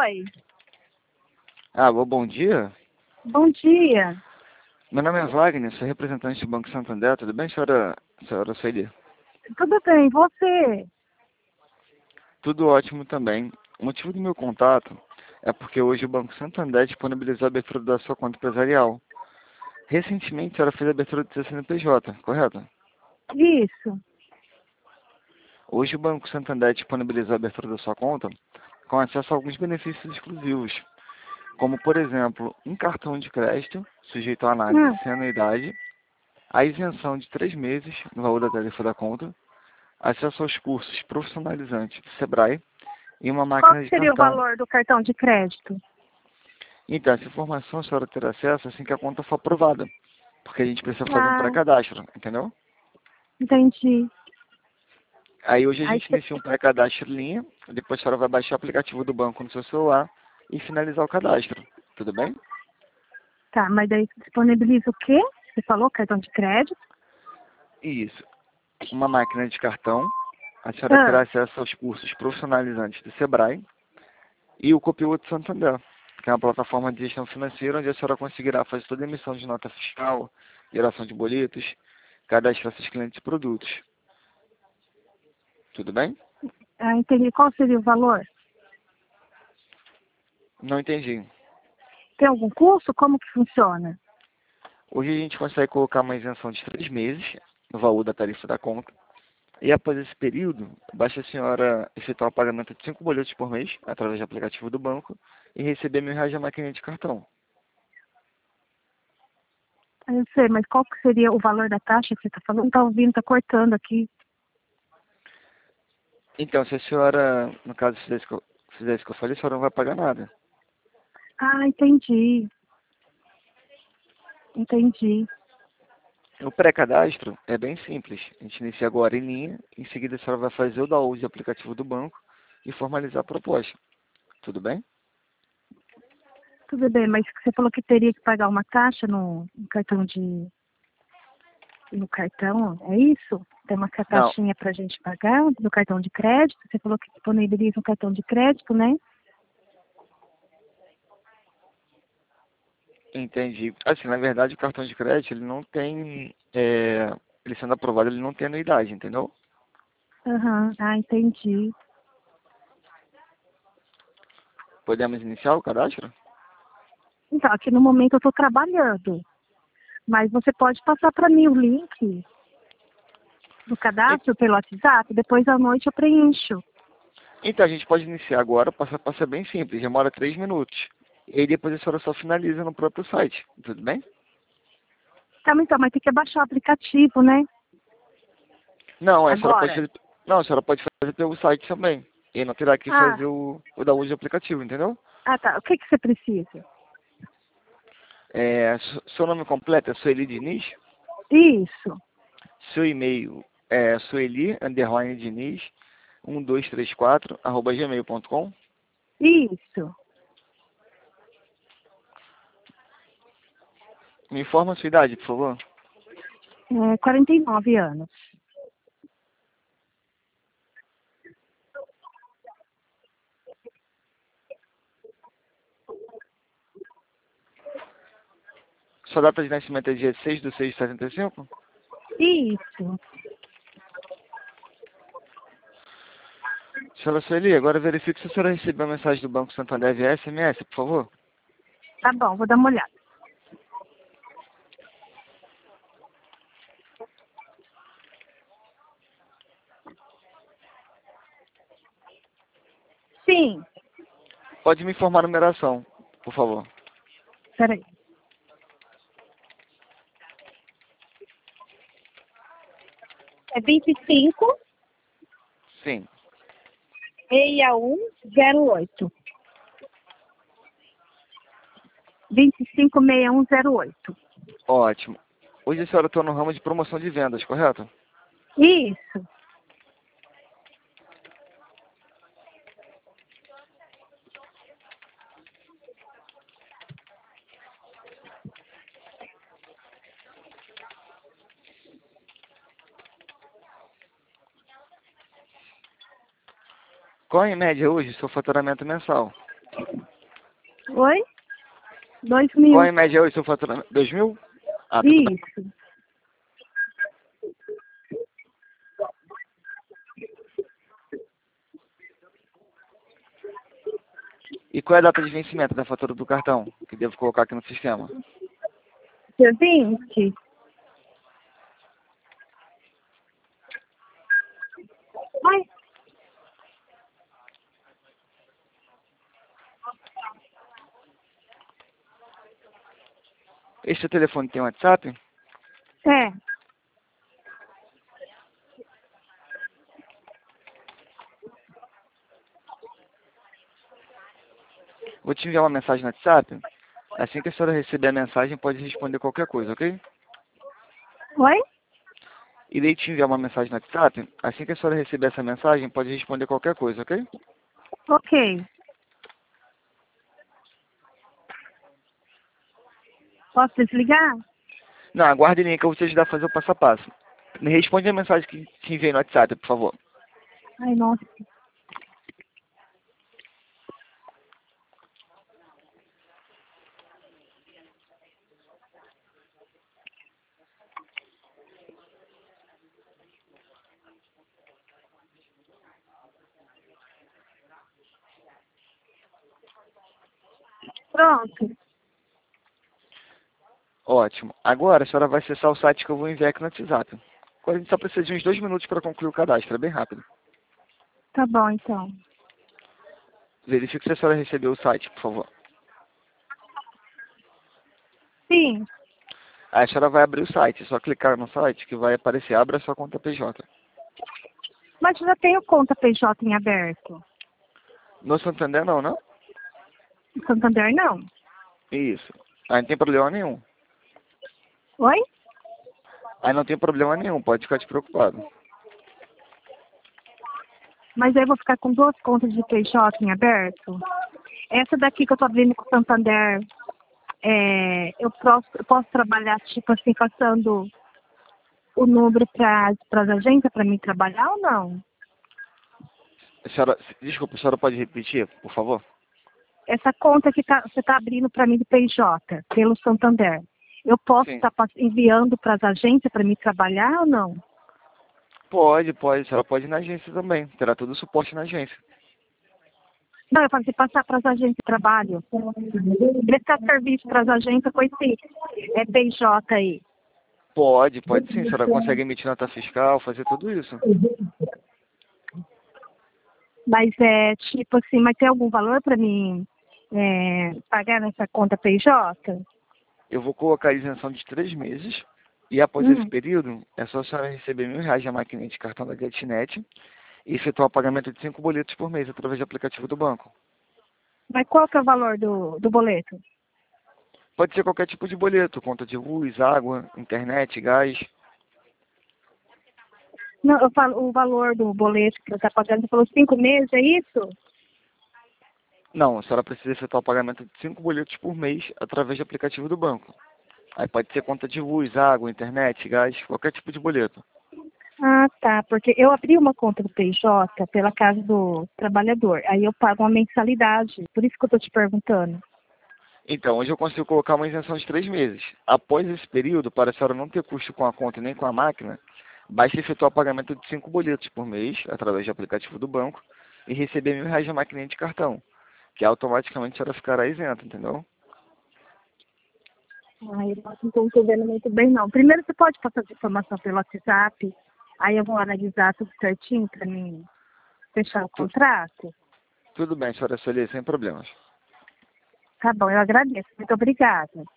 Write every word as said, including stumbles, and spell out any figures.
Oi, Alô, bom dia. bom dia. Meu nome é Wagner, sou representante do Banco Santander. Tudo bem, senhora, senhora Sueli? Tudo bem, e você? Tudo ótimo também. O motivo do meu contato é porque hoje o Banco Santander disponibilizou a abertura da sua conta empresarial. Recentemente, a senhora fez a abertura do seu C N P J, correto? Isso. Hoje o Banco Santander disponibilizou a abertura da sua conta com acesso a alguns benefícios exclusivos, como, por exemplo, um cartão de crédito sujeito à análise Hum, sem anuidade, a isenção de três meses no valor da tarifa da conta, acesso aos cursos profissionalizantes do Sebrae e uma qual máquina que de seria o cartão. valor do cartão de crédito? Então, essa informação a senhora terá acesso assim que a conta for aprovada, porque a gente precisa fazer um Ah, pré-cadastro, entendeu? entendi. Aí hoje a Aí gente cê- inicia um pré-cadastro em linha, depois a senhora vai baixar o aplicativo do banco no seu celular e finalizar o cadastro, tudo bem? tá, mas daí disponibiliza o quê? Você falou cartão de crédito? Isso. Uma máquina de cartão, a senhora Ah, terá acesso aos cursos profissionalizantes do Sebrae e o Copilot Santander, que é uma plataforma de gestão financeira onde a senhora conseguirá fazer toda a emissão de nota fiscal, geração de boletos, cadastrar seus clientes e produtos. Tudo bem? ah, entendi. Qual seria o valor? Não entendi. Tem algum curso? Como que funciona? Hoje a gente consegue colocar uma isenção de três meses no valor da tarifa da conta. E após esse período, basta a senhora efetuar o pagamento de cinco boletos por mês através do aplicativo do banco e receber mil reais de maquininha de cartão. Ah, eu sei, mas qual que seria o valor da taxa que você está falando? Não está ouvindo, está cortando aqui. Então, se a senhora, no caso, fizesse o que eu fizesse o que eu falei, a senhora não vai pagar nada. Ah, entendi. Entendi. O pré-cadastro é bem simples. A gente inicia agora em linha, em seguida a senhora vai fazer o download do aplicativo do banco e formalizar a proposta. Tudo bem? Tudo bem, mas você falou que teria que pagar uma taxa no, no cartão de no cartão, é isso? Tem uma Não, taxinha para a gente pagar no cartão de crédito? Você falou que disponibiliza um cartão de crédito, né? entendi. Assim, na verdade, o cartão de crédito, ele não tem, é, ele sendo aprovado, ele não tem anuidade, entendeu? Aham, ah, entendi. Podemos iniciar o cadastro? Então, aqui no momento eu estou trabalhando, mas você pode passar para mim o link do En- cadastro pelo WhatsApp, depois à noite eu preencho. Então, a gente pode iniciar agora, passa a ser bem simples, demora três minutos. E aí depois a senhora só finaliza no próprio site, tudo bem? Tá, mas então, mas tem que baixar o aplicativo, né? Não, a senhora pode Agora. fazer, não, a senhora pode fazer pelo site também. E não terá que Ah, fazer o, o download do aplicativo, entendeu? ah tá. O que, que você precisa? É, s- seu nome completo é Sueli Diniz? Isso, Seu e-mail é sueli, underline Diniz, um dois três quatro, arroba gmail ponto com. isso. Me informa a sua idade, por favor. É, quarenta e nove anos. Sua data de nascimento é dia seis de seis de setenta e cinco? Isso. Senhora Sueli, agora verifique se a senhora recebeu a mensagem do Banco Santander via S M S, por favor. Tá bom, vou dar uma olhada. Sim, Pode me informar a numeração, por favor. peraí. É vinte e cinco, Sim. sessenta e um, zero oito. vinte e cinco, sessenta e um, zero oito. Ótimo. Hoje a senhora está no ramo de promoção de vendas, correto? Isso. Qual é, em média, hoje, seu faturamento mensal? Oi? Dois mil. Qual em média é o seu faturamento? Dois mil? Ah, tudo bem. Isso. E qual é a data de vencimento da fatura do cartão? Que devo colocar aqui no sistema? Dia vinte. Oi? Este telefone tem WhatsApp? É. Vou te enviar uma mensagem no WhatsApp. Assim que a senhora receber a mensagem, pode responder qualquer coisa, ok? Oi? Irei te enviar uma mensagem no WhatsApp. Assim que a senhora receber essa mensagem, pode responder qualquer coisa, ok? Ok. Posso desligar? Não, aguarde aí que eu vou te ajudar a fazer o passo a passo. Me responde a mensagem que te enviei no WhatsApp, por favor. Ai, nossa. Pronto. Ótimo. Agora a senhora vai acessar o site que eu vou enviar aqui no WhatsApp. Agora a gente só precisa de uns dois minutos para concluir o cadastro, é bem rápido. Tá bom, então. Verifique se a senhora recebeu o site, por favor. Sim. Aí a senhora vai abrir o site, é só clicar no site que vai aparecer, abra sua conta P J. Mas eu já tenho conta P J em aberto. No Santander não, não? No Santander, não. Isso. Aí não tem problema nenhum. Oi? Aí não tem problema nenhum, pode ficar despreocupado. Mas aí eu vou ficar com duas contas de P J em aberto. Essa daqui que eu tô abrindo com o Santander, é, eu, posso, eu posso trabalhar, tipo assim, passando o número para as agências para mim trabalhar ou não? A senhora, desculpa, a senhora pode repetir, por favor? Essa conta que tá, você está abrindo para mim do P J, pelo Santander, eu posso Sim. estar tá enviando para as agências para mim trabalhar ou não? Pode, pode. A senhora pode ir na agência também. Terá todo o suporte na agência. Não, eu falo assim, passar para as agências de trabalho. Prestar serviço para as agências com esse é, P J aí. Pode, pode sim. A senhora consegue emitir nota fiscal, fazer tudo isso. Mas é tipo assim, mas tem algum valor para mim é, pagar nessa conta P J? Eu vou colocar a isenção de três meses. E após esse Hum. período, é só a senhora receber mil reais de maquininha de cartão da GetNet e efetuar o pagamento de cinco boletos por mês através do aplicativo do banco. Mas qual que é o valor do, do boleto? Pode ser qualquer tipo de boleto, conta de luz, água, internet, gás. Não, eu falo o valor do boleto que você está pagando, você falou cinco meses, é isso? Não, a senhora precisa efetuar o pagamento de cinco boletos por mês através do aplicativo do banco. Aí pode ser conta de luz, água, internet, gás, qualquer tipo de boleto. Ah, tá, porque eu abri uma conta do P J pela Casa do Trabalhador, aí eu pago uma mensalidade, por isso que eu estou te perguntando. Então, hoje eu consigo colocar uma isenção de três meses. Após esse período, para a senhora não ter custo com a conta nem com a máquina, basta efetuar o pagamento de cinco boletos por mês, através do aplicativo do banco, e receber mil reais de maquininha de cartão, que automaticamente a senhora ficará isenta, entendeu? Ai, eu não estou entendendo muito bem, não. Primeiro, você pode passar essa informação pelo WhatsApp, aí eu vou analisar tudo certinho para mim fechar o Tu- contrato? tudo bem, senhora Solia, sem problemas. Tá bom, eu agradeço. Muito obrigada.